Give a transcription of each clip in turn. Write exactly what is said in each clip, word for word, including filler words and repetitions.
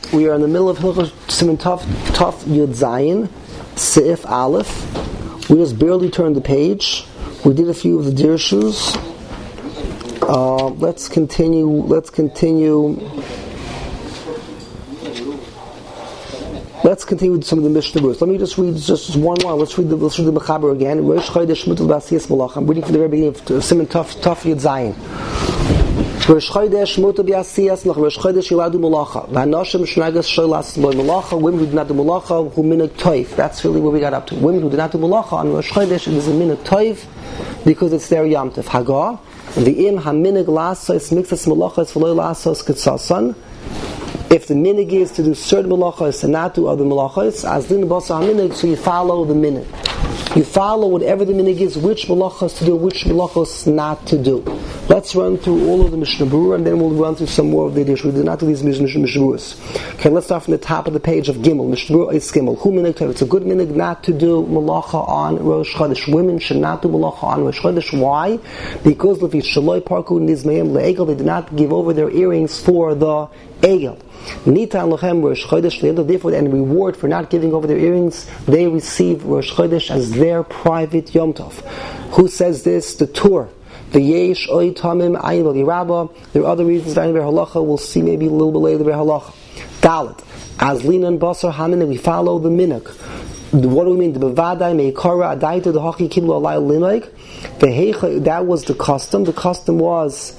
We are in the middle of Hilchos Siman Tov Tov Yud Zayin Seif Aleph. We just barely turned the page. We did a few of the dirshus. Uh, let's continue. Let's continue. Let's continue with some of the Mishnah Berurah. Let me just read just one line. Let's read the let's read the Mechaber again. Rosh Chodesh Mutal B'Asiyas Malach. I'm reading from the very beginning of Siman Tov Tov Yud Zayin. Rosh Chodesh Mutal B'Asiyas Malach. Rosh Chodesh Yiladu Malacha. V'Anashim Shnagas Sholas Loy Malacha. Women who do not do Malacha who minhag toif. That's really what we got up to. Women who do not do Malacha on Rosh Chodesh, it is a minhag toif because it's their Yom Tov. Hagah. V'im haminhag lasos mixas malachas v'loy lasos ketzasan. If the minhag is to do certain malachas and not do other malachas, as din basa haminhag, so you follow the minhag. You follow whatever the minhag is, which malachas to do, which malachas not to do. Let's run through all of the Mishnah Berurah, and then we'll run through some more of the dish. We did not do these Mishnah Berurahs. Okay, let's start from the top of the page of Gimel. Mishnah Berurah is Gimel. Who minhag tov? It's a good minhag not to do malacha on Rosh Chodesh. Women should not do malacha on Rosh Chodesh. Why? Because if it's shaloi parku nizmeim leegel, they did not give over their earrings for the egel. Nitan lochem Rosh Chodesh le'el. Therefore, and reward for not giving over their earrings, they receive Rosh Chodesh as their private Yom Tov. Who says this? The Tur. The Yesh Oy Tamim Ayin Bali Rabba. There are other reasons behind the Halacha. We'll see maybe a little bit later the Halacha. Dalet. As Linan Basar Hamin, we follow the minhag. What do we mean? The Bavadai Meikara Adaita the Haki Kiblu Alay Linag. That was the custom. The custom was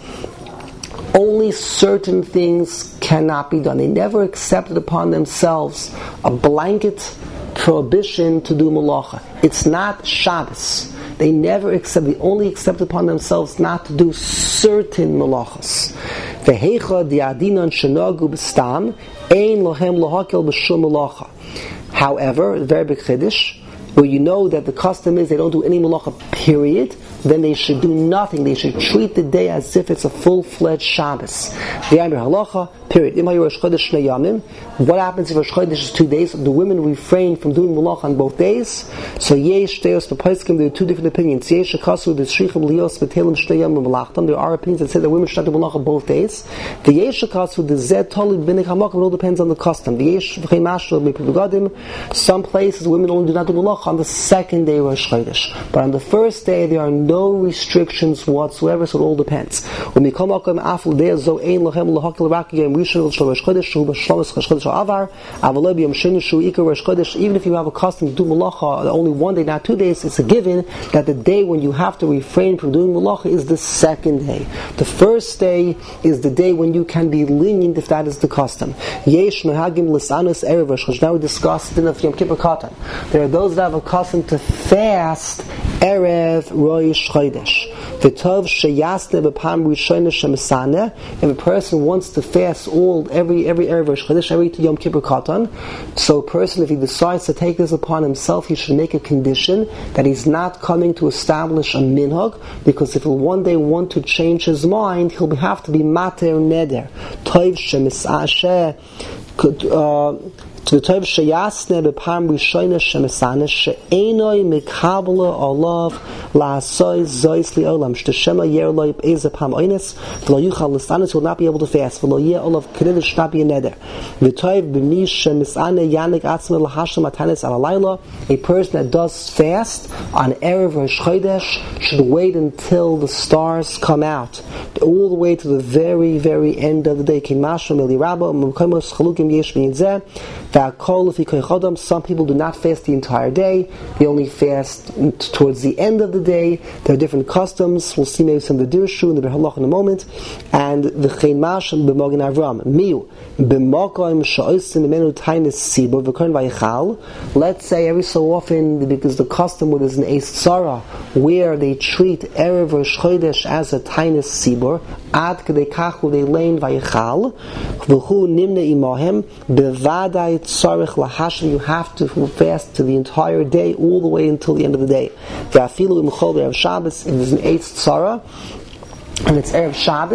only certain things cannot be done. They never accepted upon themselves a blanket prohibition to do malacha. It's not Shabbos. They never accept, they only accept upon themselves not to do certain malachas. Vehecha diadinan shenagu b'stam ein lohem lahakel b'shum malacha. However, very big chiddush, where you know that the custom is they don't do any malacha, period, then they should do nothing. They should treat the day as if it's a full-fledged Shabbos. The Amir Halacha, period. What happens if Rosh Chodesh is two days? The women refrain from doing malacha on both days. So yesh teos the poskim. There are two different opinions. Yesh akasu the shrichim lios betelim shteyam melachtam. There are opinions that say that women should do malacha both days. The yesh akasu the zed toli b'nei hamakam. It all depends on the custom. The yesh v'chein mashal b'pivugadim. Some places women only do not do malacha on the second day of Rosh Chodesh, but on the first day there are no restrictions whatsoever. So it all depends. When we come up with after there zo ein lochem lahakil rakiyim. Even if you have a custom to do malacha only one day, not two days, it's a given that the day when you have to refrain from doing malacha is the second day. The first day is the day when you can be lenient if that is the custom. Now we discussed in the Yom Kippur Katan. There are those that have a custom to fast Erev Rosh Chodesh. If a person wants to fast all every every Erev Rosh Chodesh, every Yom Kippur Katan, so a person, if he decides to take this upon himself, he should make a condition that he's not coming to establish a minhag, because if he'll one day want to change his mind, he'll have to be mater neder. Toiv shemisashe to the Tov sheyasne b'pam rishona shemesane she'enoi mekabla olav la'asoi zois li'olam shteshema yer lo yip'ez b'pam oines v'lo yuchal l'sanis will not be able to fast v'lo yeh olav k'neder sh'nat be a neder v'tov b'mi shemesane yanik atzme l'hashem atanis al alayla. A person that does fast on Erev Rosh Chodesh should wait until the stars come out, all the way to the very very end of the day. Kimasha meli rabba m'komos chalukim yesh b'yinzeh. Some people do not fast the entire day. They only fast towards the end of the day. There are different customs. We'll see maybe some of the Dirshu and the Behalach in a moment. And the Chein Mash and B'Mogen Avram. Miu. B'Mokoim Sha'osim Imenu Tainis Sibur V'Kern Vayichal. Let's say every so often, because the custom is an Eis Tzara, where they treat Erev Rosh Chodesh as a Tainis Sibur. Ad Kedei Kachu they lein Vayichal. V'Hu Nimne Imahem. B'Vadai Tzarech Lahashim. You have to fast to the entire day, all the way until the end of the day. V'Afilu Imchol Erev Shabbos. If there's an Eis Tzara and it's Erev Shabbos,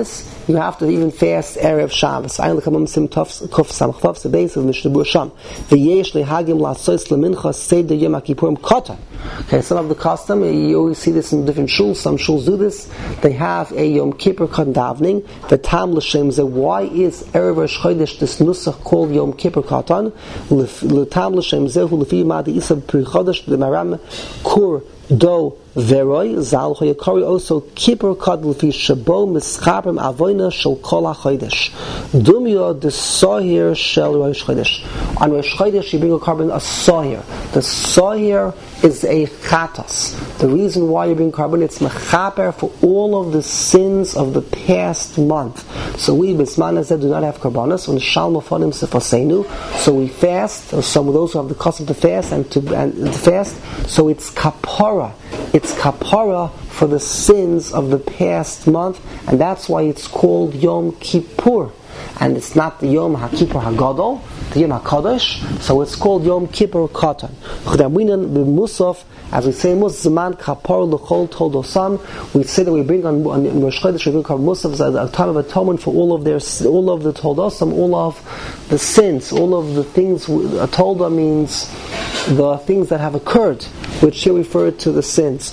you have to even fast Erev Shabbos. I only come on Sim Tov Kuf Samach Vav the base of Mishnah Berurah Sham. V'yesh lehagim la'asos lemincha seder Yom Kippurim katan. Okay, some of the custom, you always see this in different shuls. Some shuls do this. They have a Yom Kippur katan davening. The tam l'shem zeh. Why is Erev Rosh Chodesh this nusach called Yom Kippur katan? L'tam l'shem zeh hu lefi ma'adi isa pri chodesh the maram kur do veroi zal hoyakari also Kippur katan lefi shabo mischabrim avoina shel kol hachodesh dumya the sahir shel Rosh Chodesh. On Rosh Chodesh you bring a carbon a sahir. The sahir is a chatas. The reason why you bring carbon, it's mechaper for all of the sins of the past month. So we bisman said do not have karbanos when shalom fonim sefasenu. So we fast. Or some of those who have the custom to fast and to and to fast. So it's kapara. It's kapara for the sins of the past month, and that's why it's called Yom Kippur. And it's not the Yom HaKippur HaGadol, the Yom HaKadosh, so it's called Yom Kippur Katan. Musaf, as we say, Musaf Kapar L'chol Toldosam. We say that we bring on, on Rosh Chodesh, we bring on Musaf as a time of atonement for all of their, all of the Toldosam, all of the sins, all of the things. A Tolda means the things that have occurred, which here refer to the sins.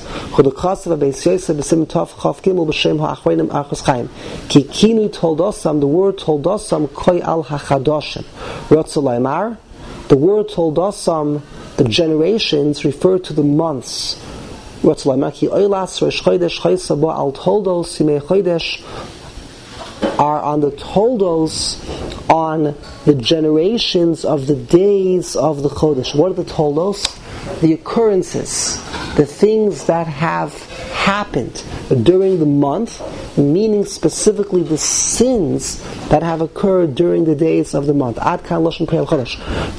Kikinu Toldosam, the word Toldosam Koi al Hachadoshim. Ratzalaymar, the word Toldosam, the generations refer to the months. Ratzalaymar ki oilas Rosh Chodesh Chaysabo al Toldos Simei Chodesh are on the Toldos, on the generations of the days of the Chodesh. What are the Toldos? The occurrences, the things that have happened during the month, meaning specifically the sins that have occurred during the days of the month. Ad kan lashon pei al chodesh.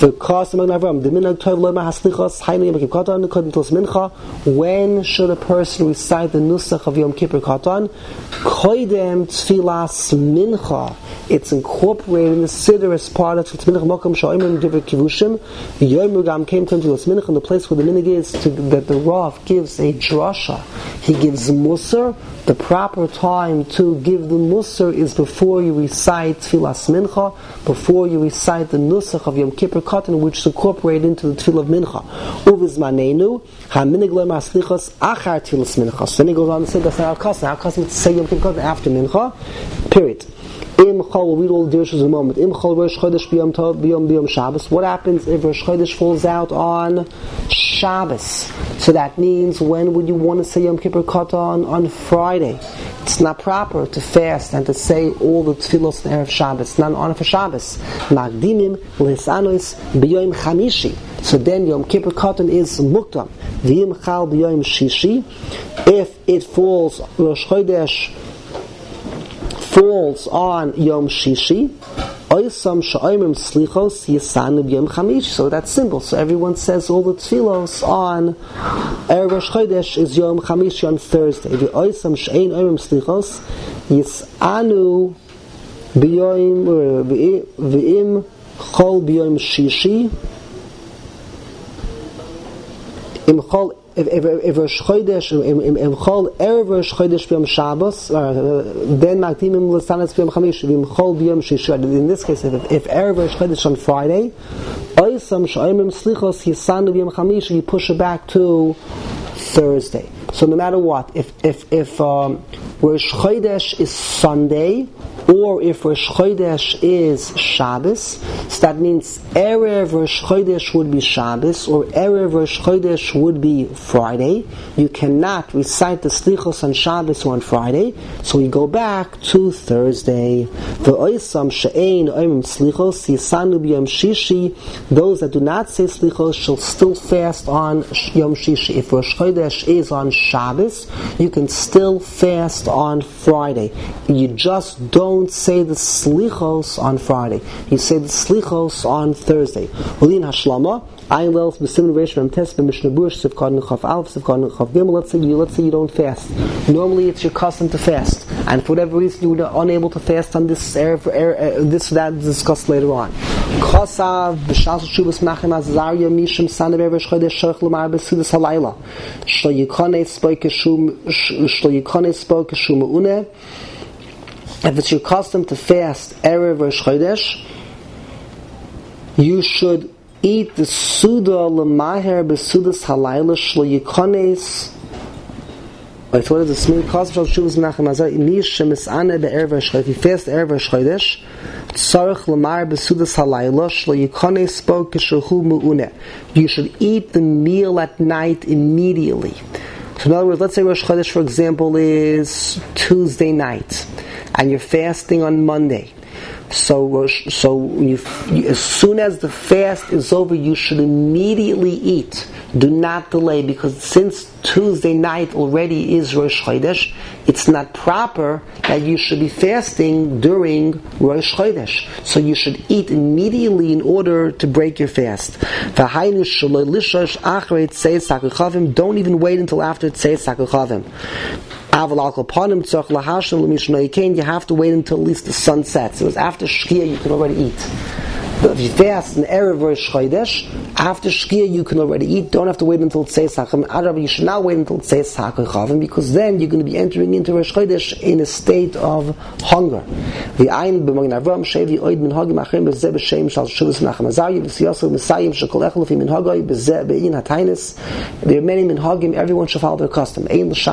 When should a person recite the nusach of Yom Kippur Katan? Koidem tfilas mincha. It's incorporated in the siddur as part of Tfilas Mincha Mokum Sha'imim Divrei Kivushim. The Yom Rugam came to Tfilas Mincha, in the place where the minig is to, that the Rav gives a drasha. He gives Musar. The proper time to give the Musar is before you recite Tfilas Mincha, before you recite the Nusach of Yom Kippur Katan, which is incorporated into the Tfilah of Mincha. Uvizmanenu haminig lo maslichos achar Tfilas Mincha. So then he goes on to say that's not our custom. Our custom is to say Yom Kippur Katan after Mincha. Period. Im Chol, we'll read all the dirshas in a moment. Im Chol Rosh Chodesh B'Yom Tov B'Yom B'Yom Shabbos. What happens if Rosh Chodesh falls out on Shabbos? So that means when would you want to say Yom Kippur Katan on Friday? It's not proper to fast and to say all the tefillos in Erev Shabbos. It's not an honor for Shabbos. Magdimim L'Hisanos B'Yom Chamishi. So then Yom Kippur Katan is Muktam. V'Yim Chal B'Yom Shishi. If it falls Rosh Chodesh falls on Yom Shishi, Oysam Sha'imim Slichos Yisanu B'Yom Chamish. So that's simple. So everyone says all the tefillos on Erev Rosh Chodesh is Yom Chamishi on Thursday. The Oysam Sha'in Oymim Slichos Yisanu B'Yom V'Im Chol B'Yom Shishi Im Chol If, if, if Rosh Chodesh, im Chol Erev Rosh Chodesh B'Yom Shabbos, then Makdimim L'Sanas B'Yom Chamish, Im Chol B'Yom Shishi. In this case, if, if Erev Rosh Chodesh on Friday, Oysam Sha'imim Slichos Yisanu B'Yom Chamish, you push it back to Thursday. So no matter what, if if if um, Rosh Chodesh is Sunday, or if Rosh Chodesh is Shabbos, so that means Erev Rosh Chodesh would be Shabbos, or Erev Rosh Chodesh would be Friday. You cannot recite the Slichos on Shabbos or on Friday, so we go back to Thursday. V'oisam she'ein oimim Slichos yisanu b'Yom Shishi. Those that do not say Slichos shall still fast on Yom Shishi. If Rosh Chodesh is on Shabbos, you can still fast on Friday. You just don't Don't say the slichos on Friday. You say the slichos on Thursday. Ulin hashlama. Ayin lels b'simin reish v'mtes b'mishnah bush sivkad nechaf alf sivkad nechaf gimel. Let's say you let's say you don't fast. Normally it's your custom to fast, and for whatever reason you were unable to fast on this er, er, er, this that discussed later on. Kosav b'shal shubas machem azarya mishim sanav erev chodesh shorach l'mar b'sudas halayla. Shlo yikone spoke shum shlo yikone spoke shum une. if it's your custom to fast Erev Rosh Chodesh, you should eat the Suda L'maher B'Sudas Halayla Shlo Yikones. I thought of the Smith Cosm Shal Shuvas Menachem Azar Nish Shemisane Be'erev Rosh Chodesh. If you fast Erev Rosh Chodesh, Tzarech L'maher B'Sudas Halayla Shlo Yikones Bo Kishahu Mu'uneh. You should eat the meal at night immediately. So in other words, let's say Rosh Chodesh, for example, is Tuesday night, and you're fasting on Monday. So, so you, as soon as the fast is over, you should immediately eat. Do not delay, because since Tuesday night already is Rosh Chodesh, it's not proper that you should be fasting during Rosh Chodesh. So you should eat immediately in order to break your fast. Don't even wait until after Tzeis HaKochavim. You have to wait until at least the sun sets. It was after Shkia you can already eat. But if you fast an Erev Rosh Chodesh, after Shkia you can already eat. Don't have to wait until Tzeis HaKochavim. You should not wait until Tzeis HaKochavim, because then you're going to be entering into Rosh Chodesh in a state of hunger. There are many minhagim. Everyone should follow their custom.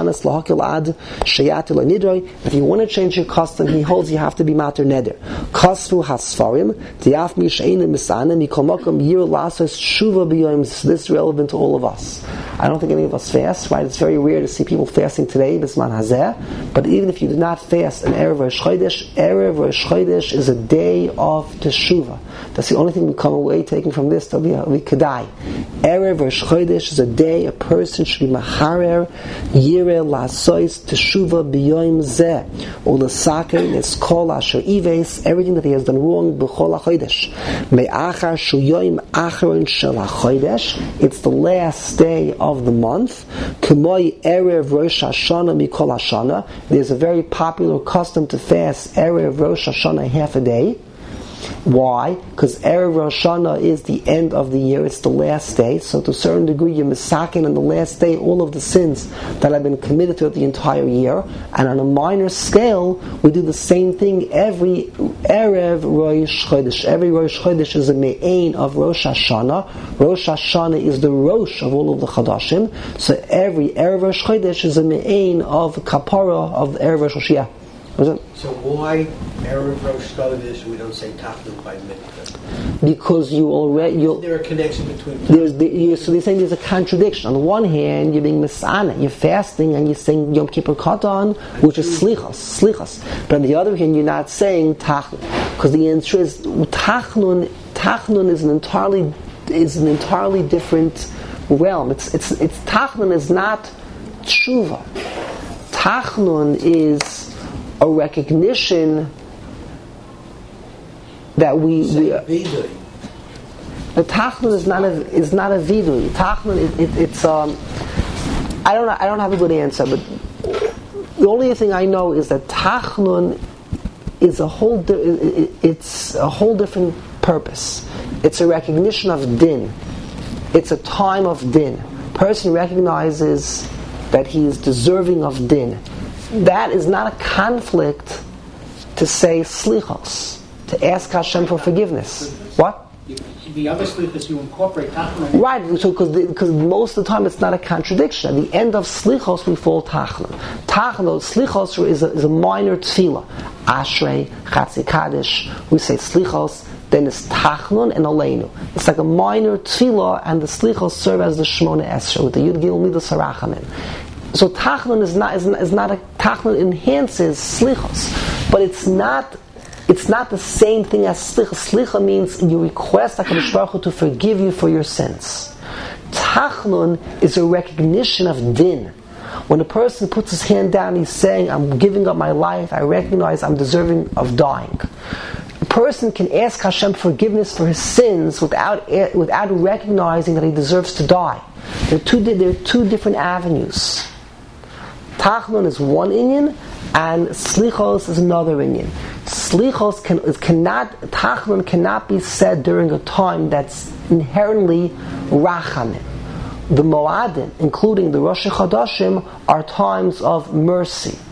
If you want to change your custom, he holds you have to be mater neder. Kasvu hasfarim diaf mish'ein misanim mikomakom yir lasos shuva b'yom. This is relevant to all of us. I don't think any of us fast, right? It's very rare to see people fasting today, bisman hazeh. But even if you do not fast an Erev Rosh Chodesh, Erev Rosh Chodesh is a day of teshuvah. That's the only thing we come away taking from this. We could die. Erev Rosh Chodesh is a day a person should be macharer yireh lasos teshuvah b'yom zeh ulesaken es kol asher ives, everything that he has done wrong b'chol hachodesh me'achar shu yoim acharon shel hachodesh. It's the last day of the month. K'moi Erev Rosh Hashanah mikol Hashanah. There's a very popular custom to fast Erev Rosh Hashanah half a day. Why? Because Erev Rosh Hashanah is the end of the year, it's the last day, so to a certain degree you're misaken on the last day all of the sins that have been committed throughout the entire year. And on a minor scale, we do the same thing every Erev Rosh Chodesh. Every Rosh Chodesh is a me'ain of Rosh Hashanah. Rosh Hashanah is the Rosh of all of the Chadashim, so every Erev Rosh Chodesh is a me'ain of Kapara of Erev Rosh Hashanah. So why Erev Rosh Chodesh we don't say Tachnun by Mikveh? Because you already... Is there a connection between... There's the, you, so they're saying there's a contradiction. On the one hand, you're being Misana, you're fasting and you're saying Yom Kippur Katan, which is Slichas, Slichas. But on the other hand, you're not saying Tachnun. Because the answer is, Tachnun, Tachnun is an entirely is an entirely different realm. It's, it's, it's Tachnun is not Tshuva. Tachnun is a recognition that we, we vidui. The Tachnun is not a is not a vidui. Tachnun it, it, it's um I don't I don't have a good answer, but the only thing I know is that Tachnun is a whole di- it, it's a whole different purpose. It's a recognition of din. It's a time of din. Person recognizes that he is deserving of din. That is not a conflict to say slichos, to ask Hashem for forgiveness. What? The other slichos you incorporate Tachnun. Right, so because most of the time it's not a contradiction. At the end of slichos we fall Tachnun. Tachnun, slichos is a, is a minor tefillah. Ashrei, Chatzi Kaddish, we say slichos, then it's Tachnun and Aleinu. It's like a minor tefillah, and the slichos serve as the Shmona Esrei, with the Yud Gil Midas Harachamin. So Tachnun is not is, is not a Tachnun enhances slichos, but it's not it's not the same thing as slicha. Slicha means you request HaKadosh Baruch Hu to forgive you for your sins. Tachnun is a recognition of din. When a person puts his hand down, he's saying, "I'm giving up my life. I recognize I'm deserving of dying." A person can ask Hashem forgiveness for his sins without without recognizing that he deserves to die. There are two there are two different avenues. Tachnun is one inyan, and slichos is another inyan. Slichos can, cannot, Tachnun cannot be said during a time that's inherently rachamim. The Moadim, including the Rosh Chodashim, are times of mercy.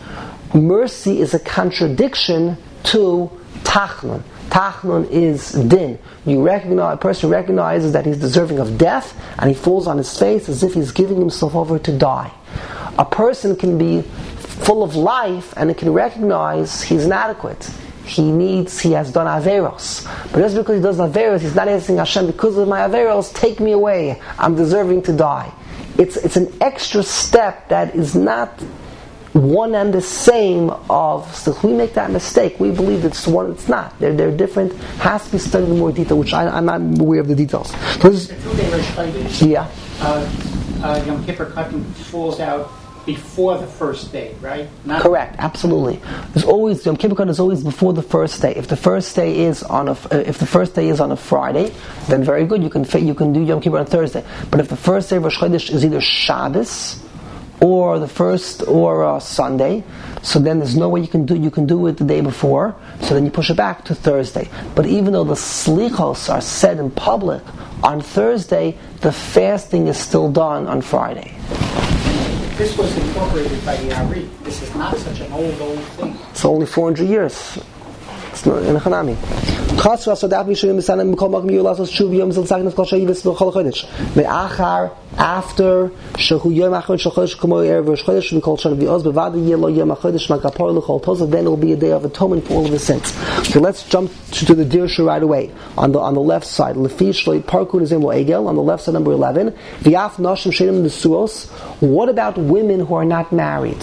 mercy is a contradiction to Tachnun. Tachnun is din. You recognize, a person recognizes that he's deserving of death, and he falls on his face as if he's giving himself over to die. A person can be full of life, and it can recognize he's inadequate. He needs, he has done averos. But just because he does averos, he's not asking Hashem, because of my averos, take me away. I'm deserving to die. It's it's an extra step that is not one and the same of, so if we make that mistake, we believe it's one, it's not. They're, they're different, has to be studied in more detail, which I, I'm not aware of the details. So this, yeah. Uh, uh, Yom Kippur cutting falls out before the first day, right? Not Correct, absolutely. There's always, Yom Kippur is always before the first day. If the first day is on a, if the first day is on a Friday, then very good, you can you can do Yom Kippur on Thursday. But if the first day of Rosh Chodesh is either Shabbos, or the first, or uh, Sunday, so then there's no way you can do you can do it the day before, so then you push it back to Thursday. But even though the slichos are said in public on Thursday, the fasting is still done on Friday. This was incorporated by the Ari. This is not such an old, old thing. It's only four hundred years. It's not in a Hanami. Chasra sodat mishurim misanim mikol makom yu lasos shuv yom zil tzagnet kol shayivis v'chol chodesh. Me'achar, after shehu yom achron shel chodesh k'mo erev rosh chodesh v'kol shana v'oz b'vada yeh lo yom chodesh ma'kapor l'chol tozav, then it will be a day of atonement for all of the sins. Okay, let's jump to, to the dirsha right away. On the on the left side, lefi shloi parkun izim egel. On the left side, number eleven. V'yaf noshim shenim nesuos. What about women who are not married?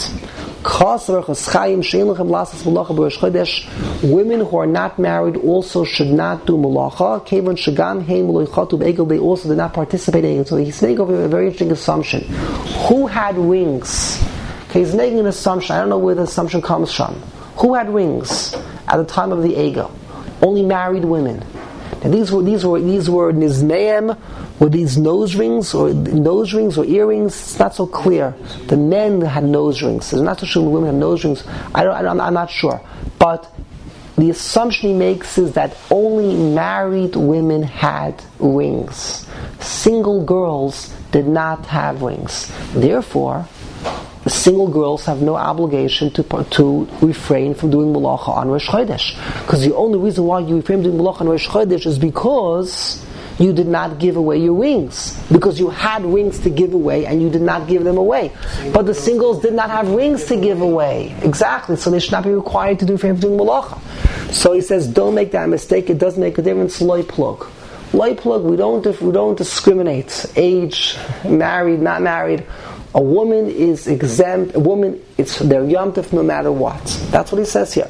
Women who are not married also should not do malacha. They also did not participate in it. So he's making a very interesting assumption. Who had rings? Okay, he's making an assumption. I don't know where the assumption comes from. Who had rings at the time of the egel? Only married women. Now these were these were these were nizneim. Were these nose rings or nose rings or earrings? It's not so clear. The men had nose rings. It's not so sure the women had nose rings. I don't, I don't, I'm not sure. But the assumption he makes is that only married women had rings. Single girls did not have rings. Therefore, the single girls have no obligation to to refrain from doing malacha on Rosh Chodesh. Because the only reason why you refrain from doing malacha on Rosh Chodesh is because you did not give away your rings. Because you had rings to give away and you did not give them away. But the singles did not have rings to give away. Exactly. So they should not be required to do refrain from doing malacha. So he says, don't make that mistake. It doesn't make a difference. Loi plug. Loi plug, we don't, we don't discriminate. Age, married, not married. A woman is exempt. A woman, it's their yom tov no matter what. That's what he says here.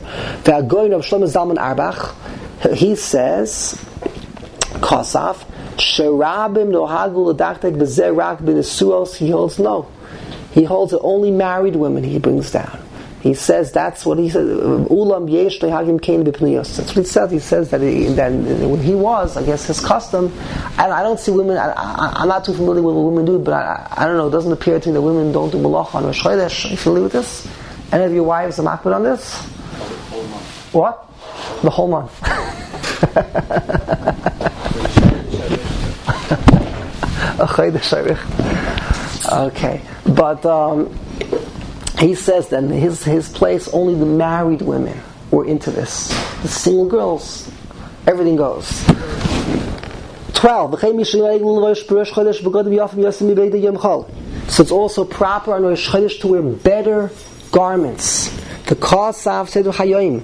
He says, Kosaf, Sherabim nohagu l'daktek b'zerak b'nesuos. He holds no. He holds that only married women he brings down. He says that's what he says. Ulam yesh lehagim kain b'pniyos. That's what he says. He says that, he, that when he was, I guess his custom. I, I don't see women. I, I, I'm not too familiar with what women do, but I, I don't know. It doesn't appear to me that women don't do malacha on Rosh Chodesh. Are you familiar with this? Any of your wives are makbid on this? What? The whole month. Okay, but um, he says that in his his place only the married women were into this. The single girls, everything goes. Twelve. So it's also proper on Rosh Chodesh to wear better garments. The Kasav Seder Hayoim.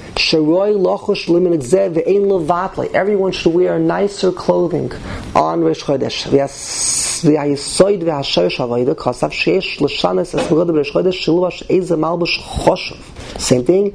Everyone should wear nicer clothing on Rosh Chodesh. Same thing.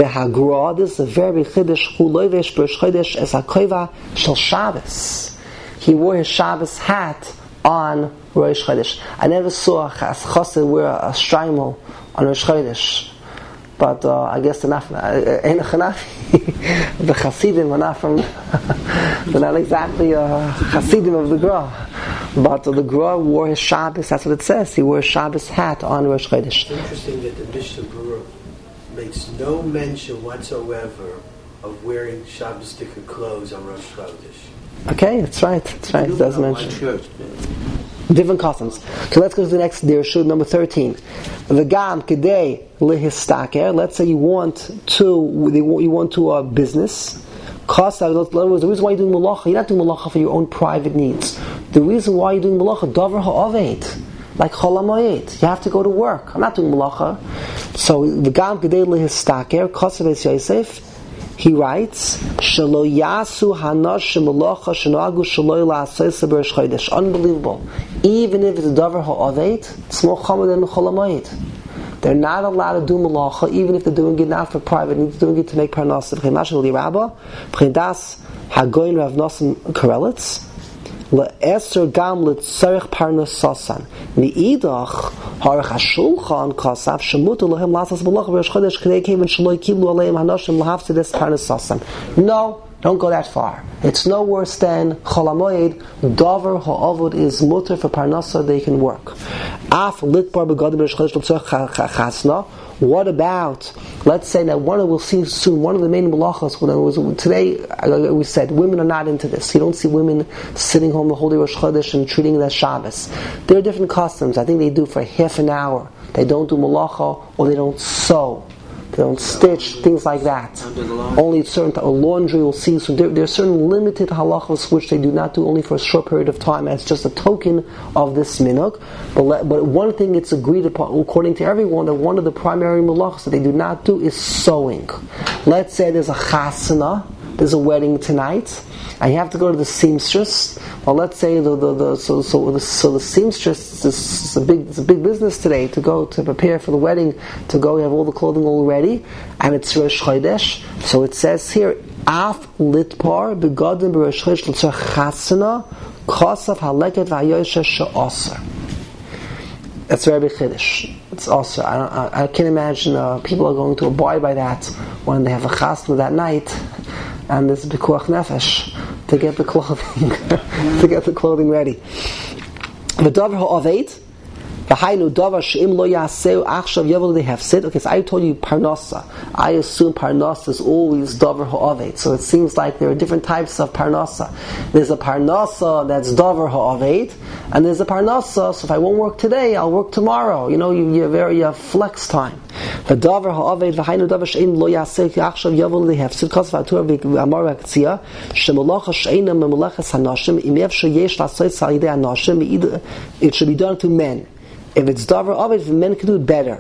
He wore his Shabbos hat on Rosh Chodesh. I never saw a chassid wear a shtreimel on Rosh Chodesh. But uh, I guess they're not from, uh, the Hasidim are not from, they're not exactly uh, Hasidim of the Gra. But uh, the Gra wore his Shabbos, that's what it says. He wore a Shabbos hat on Rosh Chodesh. It's interesting that the Mishnah Berurah makes no mention whatsoever of wearing Shabbos-sticker clothes on Rosh Chodesh. Okay, that's right, that's right. It does mention. Church, Different customs. Okay, let's go to the next dirshut, number thirteen. V'gam kedei lehistaker. Let's say you want to, you want to a business. Cost. In other words, the reason why you're doing malacha, you're not doing malacha for your own private needs. The reason why you're doing malacha, davar ha'aved, like cholamayit, you have to go to work. I'm not doing malacha. So v'gam kedei lehistaker. Cost of Yosef. He writes, "Shelo yasu hanashim malacha shenagu shelo la'asayis b'rosh chodesh." Unbelievable. Even if it's davar ha'aved, it's more chomer than cholamayit. They're not allowed to do malacha, even if they're doing it not for private needs, doing it to make parnasa. V'chemashal lirabba, v'chedas hagoyin Rav Nosson Karelitz, le'eser gam le'tzarech parnasasan. Mi'idach harach hashulchan kasav shemutu lehem lasas malacha b'rosh chodesh k'nei kevin shelo kiblu aleim hanashim lahaftzeh parnasasan. No. Don't go that far. It's no worse than cholamoyed. Davar ha'avod is mutter for parnasa, they can work. Af litbar begadim b'shchodesh l'tzorech chasna. What about, let's say that one of, we'll see soon, one of the main malachas, was, today we said women are not into this. You don't see women sitting home the whole day Rosh Chodesh and treating it as Shabbos. There are different customs. I think they do for half an hour. They don't do malacha or they don't sew. They don't stitch, things like that. Only certain uh, laundry will see. So there, there are certain limited halachos which they do not do only for a short period of time. As just a token of this minhag. But le, but one thing it's agreed upon, according to everyone, that one of the primary malachos that they do not do is sewing. Let's say there's a chasana, there's a wedding tonight, and you have to go to the seamstress. Well, let's say the the, the so so the, so the seamstress is a big it's a big business today to go to prepare for the wedding, to go you have all the clothing all ready, and it's Rosh Chodesh. So it says here, af litpar begadim b'Rosh Chodesh l'tzorech chasana kosav haleket v'hayosheh she'aser. That's very big chiddush. It's also I don't I, I can't imagine uh, people are going to abide by that when they have a chasna that night. And this pikuach nefesh to get the clothing to get the clothing ready. The davar ha'aved, v'hainu davar she'im lo yaseu achshav yavol dehefsid. Okay, so I told you parnasa. I assume parnasa is always davar ha'aved. So it seems like there are different types of parnasa. There's a parnasa that's davar ha'aved, and there's a parnasa. So if I won't work today, I'll work tomorrow. You know, you, you have very you have flex time. The davar ha'aved v'hainu davar she'im lo yaseu achshav yavol dehefsid. Because v'atur v'amar v'ktzia shemolacha she'ena memolachas hanashim imev sheyesh lasois ha'idei hanashim. It should be done to men. If it's davar aved, men can do it better.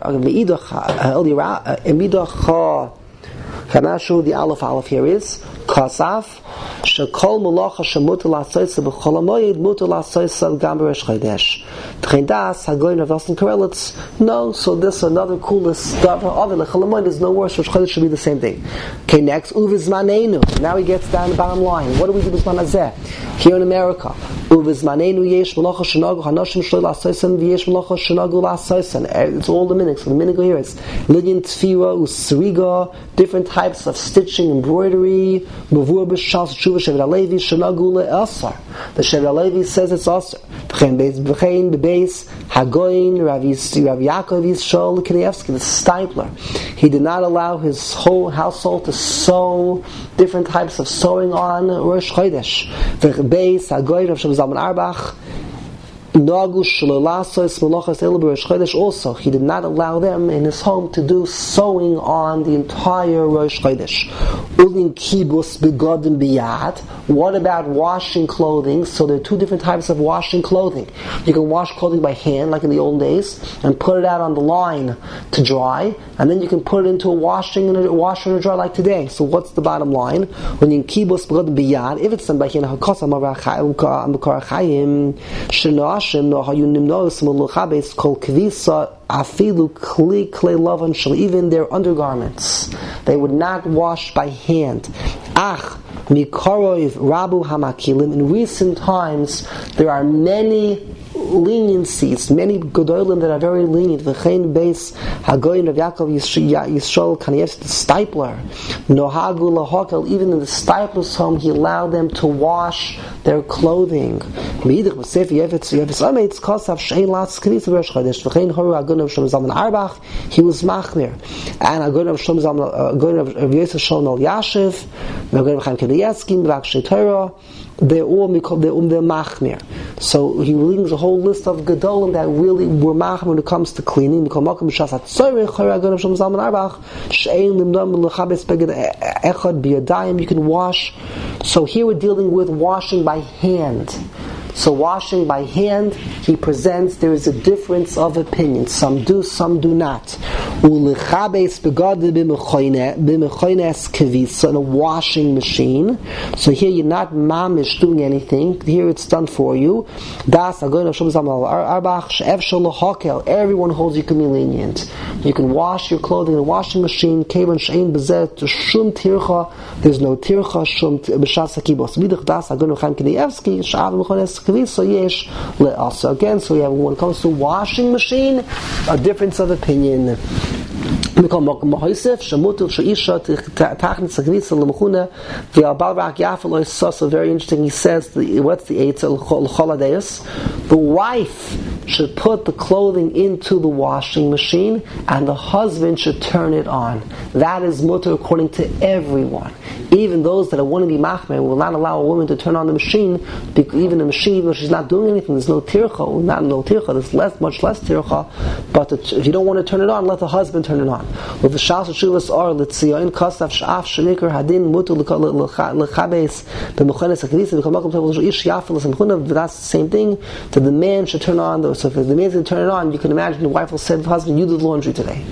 The aleph aleph here is kasaf shekol malacha shemutar la'asoisa b'chol hamoed mutar la'asoisa gam b'rosh chodesh. T'chendas hagoyin Rav Nosson Karelitz. No, so this is another coolest davar aved. L'chol hamoed is no worse. Rosh Chodesh should be the same thing. Okay, next uvizmanenu. Now he gets down the bottom line. What do we do with manazeh here in America? Uvizmanenu yesh malacha shenagu hanashim shlo la'asoisen v'yesh malacha shenagu la'asoisen. It's all the minhag. So the minhag here is linyan tefira usriga, different types of stitching, embroidery. Mavur b'shas tshuva Shevet HaLevi shenagu le'asar. The Shevet HaLevi says it's asar. V'chein v'chein b'beis hagoyin Rav Yaakov Yisrael Kanievsky, the stipler. He did not allow his whole household to sew different types of sewing on Rosh Chodesh. V'beis hagoyin Rav Shem Zalman Arbach. Also, he did not allow them in his home to do sewing on the entire Rosh Chodesh. What about washing clothing? So there are two different types of washing clothing. You can wash clothing by hand, like in the old days, and put it out on the line to dry, and then you can put it into a washing and a washer and a dryer like today. So what's the bottom line? When you if it's done by hand, no, how you nimnos meluchabes kol kvisa afilu kli klei lavan shel, even their undergarments they would not wash by hand. Ach mikarov rabu hamakilim. In recent times there are many leniencies, many gedolim that are very lenient. V'chein beis hagoyin of Yaakov Yisrael Kanievsky, the stipler, nohagu lahakel, even in the stipler's home he allowed them to wash their clothing. Meidich b'sefer Yevitz Yevitz Ameitz kosav shein latz knis b'rosh chodesh. V'chein horu hagoyin of Shem Zalman Arbach, he was machmir, and hagoyin of Shem Zalman hagoyin of Yosef Shalom al Yashiv, hagoyin of Chaim Kanievsky, V'akshay Torah. They're all they're um they're machmir. So he brings a whole list of gedolim that really were machmir when it comes to cleaning. You can wash. So here we're dealing with washing by hand. So washing by hand, he presents there is a difference of opinion. Some do, some do not. In a washing machine. So here you're not mamish doing anything. Here it's done for you. Everyone holds you can be lenient. You can wash your clothing in a washing machine. There's no tircha. So yes, also again, so we have when it comes to washing machine, a difference of opinion. Very interesting. He says, the, what's the eitzah? The wife should put the clothing into the washing machine, and the husband should turn it on. That is mutter according to everyone. Even those that want to be machmer will not allow a woman to turn on the machine, even the machine, even though she's not doing anything. There's no tircha, not no tircha. There's less, much less tircha. But if you don't want to turn it on, let the husband turn it on. With the shas shuvas or l'tzion kasav shaf shenikar hadin mutu lechabes b'mechones haknisa b'kamakom tevul ish yafelas mechuna. That's the same thing. That the man should turn on. The, so if the man is going to turn it on, you can imagine the wife will say to the husband, "You do the laundry today."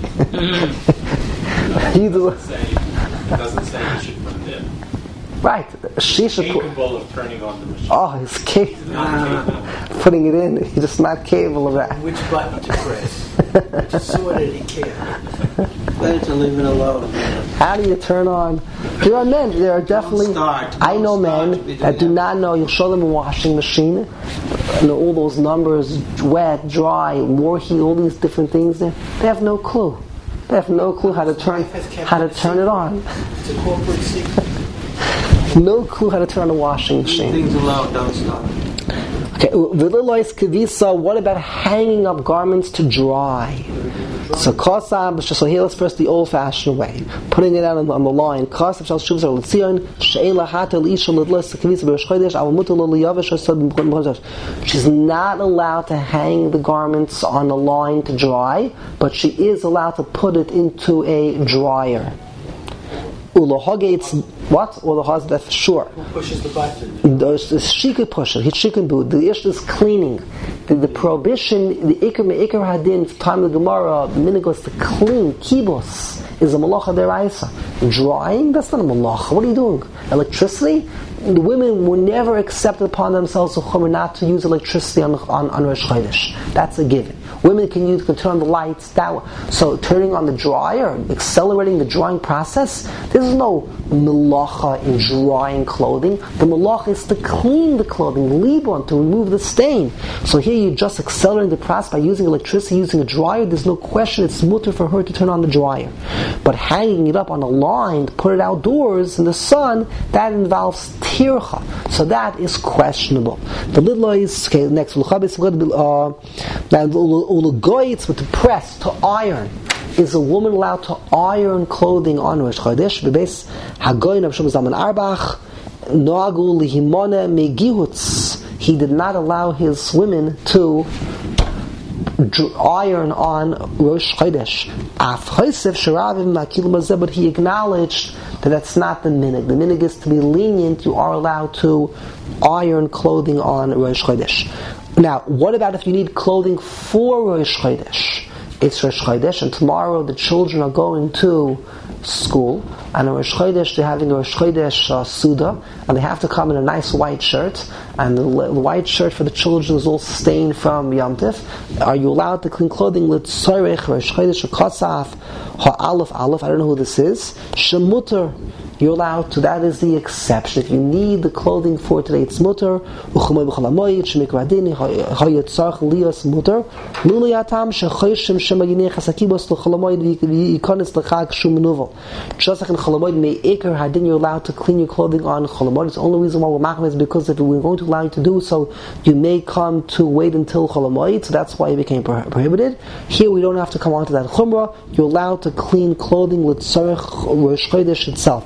You do. It doesn't say you should put it in. Right. She should put. Capable of turning on the machine. Oh, he's capable of putting it in. He's just not capable of that. Which button to press? Which sword did he care? Better to leave it alone. How do you turn on? There are men. There are definitely. Start. I know men that do not know. You'll show them a washing machine, and all those numbers, wet, dry, more heat, all these different things. There, they have no clue. They have no clue how to turn how to turn it on. It's a corporate secret. No clue how to turn on a washing machine. Things alone, don't stop. Okay, what about hanging up garments to dry? So kosab, so here let's first the old-fashioned way, putting it out on, on the line. Kosab shal shuvas or l'tzion she'en lahata l'isha l'dlas k'visa b'rosh chodesh al mutar lo liyavish hasad. She's not allowed to hang the garments on the line to dry, but she is allowed to put it into a dryer. It's what? Or the husband, for sure. Who pushes the button? She could push it. She can do it. The ish is cleaning. The, the prohibition, the ikar me'ikar hadin, time of the Gemara, the minhag was to clean. Kibos is a malacha deraisa. Drying, that's not a malacha. What are you doing? Electricity? The women were never accepted upon themselves to chomer not to use electricity on on, on Rosh Chodesh. That's a given. Women can use can turn on the lights. That so turning on the dryer, accelerating the drying process. There's no melacha in drying clothing. The melacha is to clean the clothing, libon, to remove the stain. So here you're just accelerating the process by using electricity, using a dryer. There's no question it's mutter for her to turn on the dryer. But hanging it up on a line to put it outdoors in the sun, that involves tircha. So that is questionable. The little is okay, next. Uh, Ulugoyitz, with the press, to iron. Is a woman allowed to iron clothing on Rosh Chodesh? B'beis Hagoyin Rav Shlomo Zalman Auerbach Noagu lihimone megihutz. He did not allow his women to iron on Rosh Chodesh. Af Chosef Sharavim Makil Mazeh, but he acknowledged that that's not the minhag. The minhag is to be lenient. You are allowed to iron clothing on Rosh Chodesh. Now, what about if you need clothing for Rosh Chodesh? It's Rosh Chodesh, and tomorrow the children are going to school, and on Rosh Chodesh they're having a Rosh Chodesh uh, Suda, and they have to come in a nice white shirt, and the, the white shirt for the children is all stained from Yom Tif. Are you allowed to clean clothing? L'tzorech Rosh Chodesh Kosaf Ha'alef Alef. I don't know who this is. Shemuter. You're allowed to. That is the exception. If you need the clothing for today, it's mutter. Uchumoy b'chalamoyit shemikradin hayotzarch lios mutter. Luliyatam shechoyshim shemaginei chasakibos l'chalamoyit v'yikonis l'chag shum nuvel. Just like in chalamoyit me'ikar hadin, you're allowed to clean your clothing on chalamoyit. It's the only reason why we're machmir is because if we were going to allow you to do so, you may come to wait until Chol HaMoed, so that's why it became pro- prohibited. Here we don't have to come on to that Chumrah. You're allowed to clean clothing with Tzarech Rosh Chodesh itself.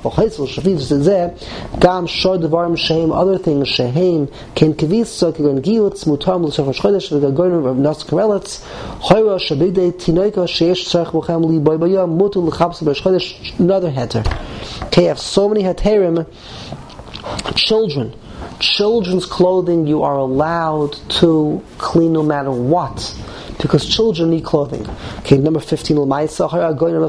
Gam Shor Devarim Shehem, other things, Shehem, Ken Kivitza, Kegon Giyutz, Mutam, L'Tzarech Rosh Chodesh, L'Gagonim, Rav Nas Karelitz, Choyra, Shabigdei, Tinoika, Sheyesh Tzarech B'chem Li Boybaya, Mutu L'Chabs Rosh Chodesh, another heter. Okay, you have so many heterim. Children. Children's clothing you are allowed to clean no matter what, because children need clothing. Okay, number fifteen. So we mentioned over here in the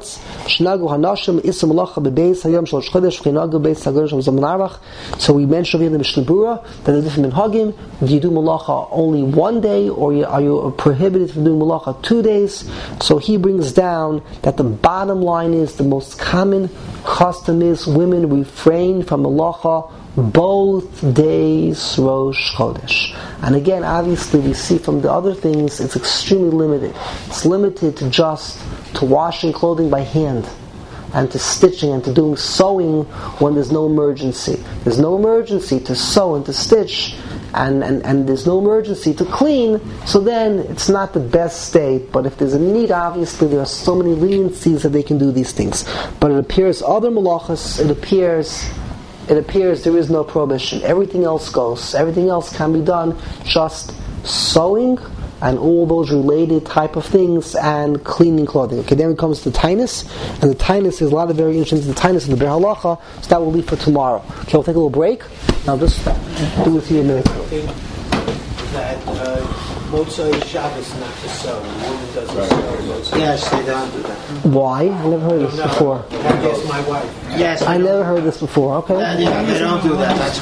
Mishnah Berurah that the different minhagim. Do you do malacha only one day, or are you prohibited from doing malacha two days? So he brings down that the bottom line is the most common custom is women refrain from malacha both days Rosh Chodesh. And again, obviously we see from the other things it's extremely limited. It's limited to just to washing clothing by hand and to stitching and to doing sewing when there's no emergency. There's no emergency to sew and to stitch, and, and, and there's no emergency to clean, so then it's not the best state. But if there's a need, obviously there are so many leniencies that they can do these things. But it appears other malachas, it appears It appears there is no prohibition. Everything else goes. Everything else can be done. Just sewing and all those related type of things and cleaning clothing. Okay, then it comes to Tainus. And the Tainus is a lot of variations in the Tainus and the Ber Halacha. So that will be for tomorrow. Okay, we'll take a little break. I'll just do it here in a minute. That uh, Motzei Shabbos not to sew. The woman doesn't sew Motzei. Yes, they don't do that. Why? I never heard this No, before. I guess my wife. Yes, I never heard this before. Okay. Uh, yeah, they don't do that. That's